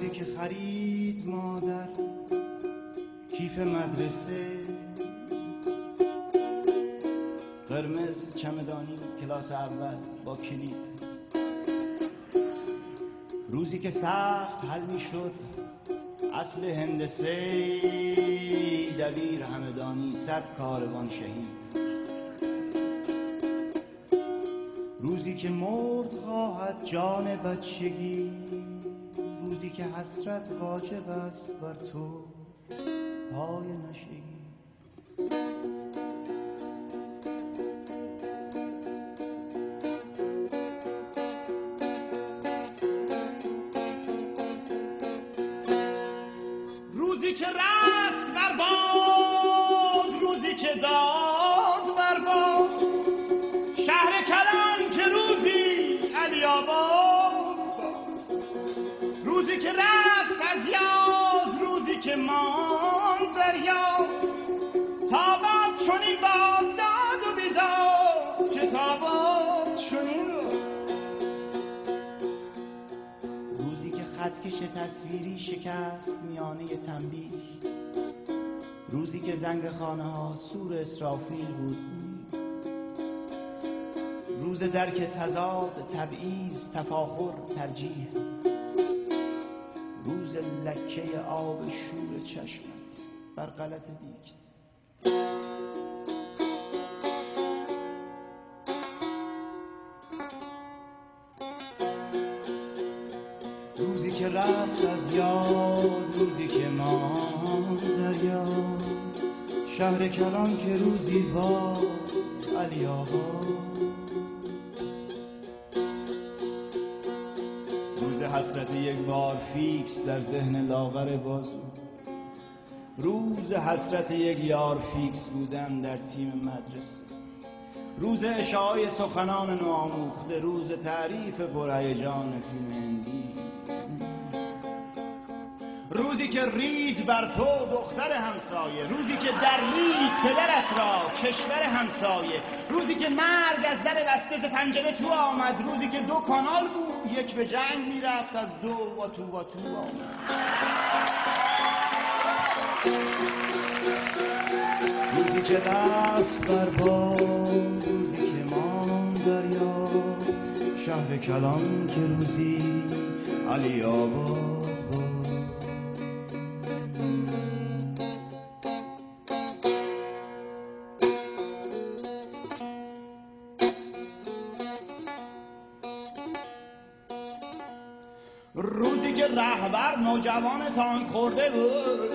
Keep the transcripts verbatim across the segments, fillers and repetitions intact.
روزی که خرید مادر کیف مدرسه قرمز چمدانی کلاس اول با کلید، روزی که سخت حل می شد اصل هندسه دبیر همدانی صد کاروان شهید، روزی که مرد خواهد جان بچگی، روزی که حسرت واجب است بر تو پای نشگی. روزی که رفت بر باد، روزی که داد بر باد، شهر کلان که روزی علی آباد، روزی که رفت از یاد، روزی که ماند در یاد، تا باد چنین باد داد و بیداد که تا باد چنین روزی که خطکش تصویری شکست میانه تنبیه، روزی که زنگ خانه ها سور اسرافیل بود، روز درک تضاد تبعیض تفاخر ترجیح، روز لکه آب شور چشمت بر غلط دیکت، روزی که رفت از یاد، روزی که ماند در یاد، شهر کلان که روزی با علی آباد، روز حسرت یک بار فیکس در ذهن لاغر بازو، روز حسرت یک یار فیکس بودن در تیم مدرسه، روز اشاعه سخنان نوآموخته، روز تعریف پرهیجان فیلم هندی، روزی که رید بر تو دختر همسایه، روزی که در رید پدرت را کشور همسایه، روزی که مرگ از در بسته ز پنجره تو آمد، روزی که دو کانال بود یک به جنگ میرفت از دو و تو و تو آمد، روزی که رفت بر باد، روزی که ماند در یاد، شهر کلان که روزی علی آباد بود. روزی که رهبر نوجوان تانک خورده بود،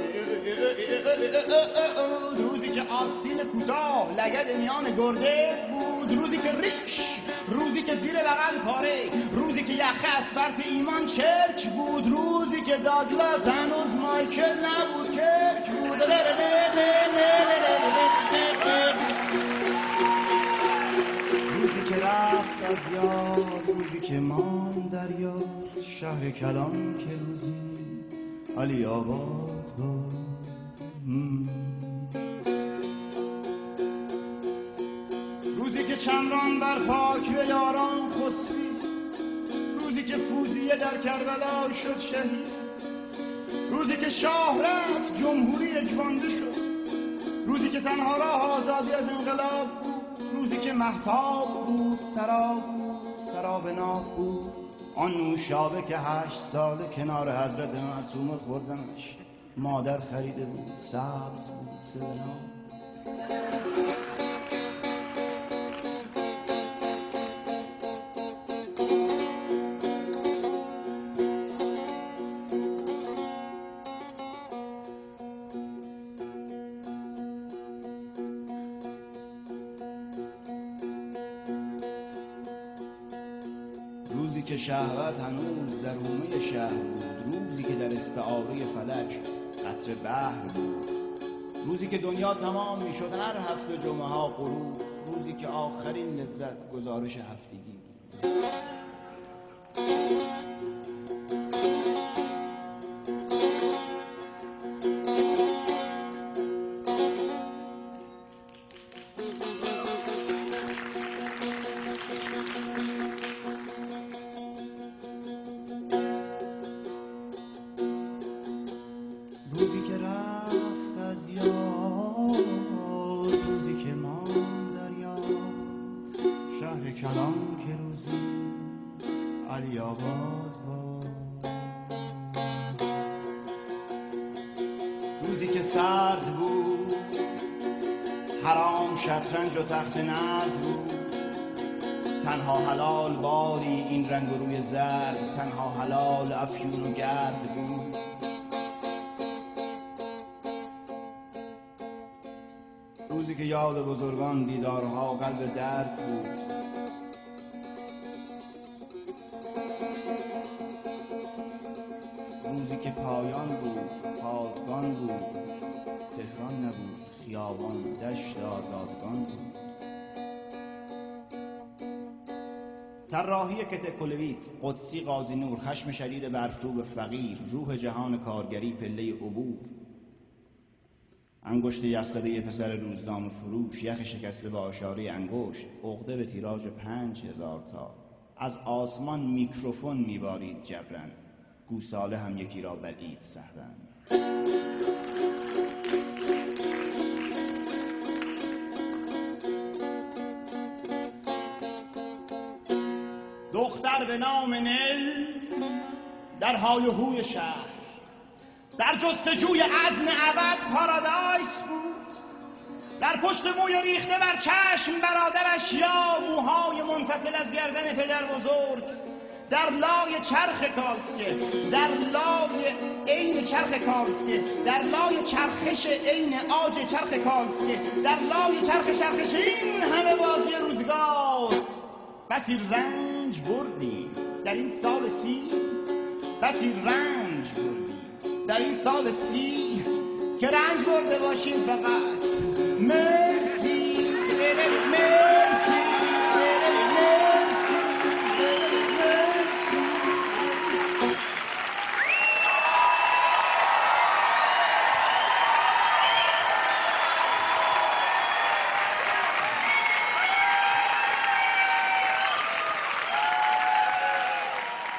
روزی که آستین کوتاه لگد میان گرده بود، روزی که ریش، روزی که زیر بغل پاره، روزی که یخه از فرط ایمان چرک بود، روزی که داگلاس هنوز مایکل نبود کرک بود، روزی که رفت از یاد، روزی که ماند در یاد، شهر کلان که روزی علی آباد بود. روزی که چمران بر پاک و یاران خسبی، روزی که فوزیه در کربلا شد شهید، روزی که شاه رفت جمهوری یکبانده شد، روزی که تنها راه آزادی از انقلاب بود، روزی که مهتاب بود سراب بود سراب ناب بود، آن نوشابه که هشت ساله کنار حضرت معصومه خوردمش، مادر خریده بود سبز بود سبناب. روزی که شهوت هنوز در حومه شهر بود، روزی که در استعاره فلک قطر بحر بود، روزی که دنیا تمام می شد هر هفته جمعه ها غروب، روزی که آخرین لذت گزارش هفتگی بود. به کلام که روزی علی آباد باد. روزی که سرد بود، حرام شطرنج و تخت نرد بود، تنها حلال باری این رنگ و روی زرد، تنها حلال افیون و گرد بود. روزی که یاد بزرگان دیدارها قلب درد بود. روزی که پایان بود، پادگان بود، تهران نبود، خیابان دشت آزادگان بود. طراحی کتکولویت، قدسی قاضی نور، خشم شدید برفروب فقیر، روح جهان کارگری پله عبور، انگشت یخزده پسر روزنامه فروش، یخ شکسته با اشاره انگشت، عقده به تیراژ پنج هزار تا. از آسمان میکروفون میبارید جبران، گوساله هم یکی را بلعید سهرن. دختر به نام نل در های و هوی شهر، در جستجوی عدن ابد پارادایس بود. در پشت موی ریخته بر چشم برادرش یا موهای منفصل از گردن پدر بزرگ، در لای چرخ کالسکه، در لای عین چرخ کالسکه، در لای چرخش عین آج چرخ کالسکه، در لای چرخ چرخش این همه بازی روزگار. بسی رنج بردیم در این سال سی، بسی رنج بردیم در این سال سی، که رنج برده باشیم فقط.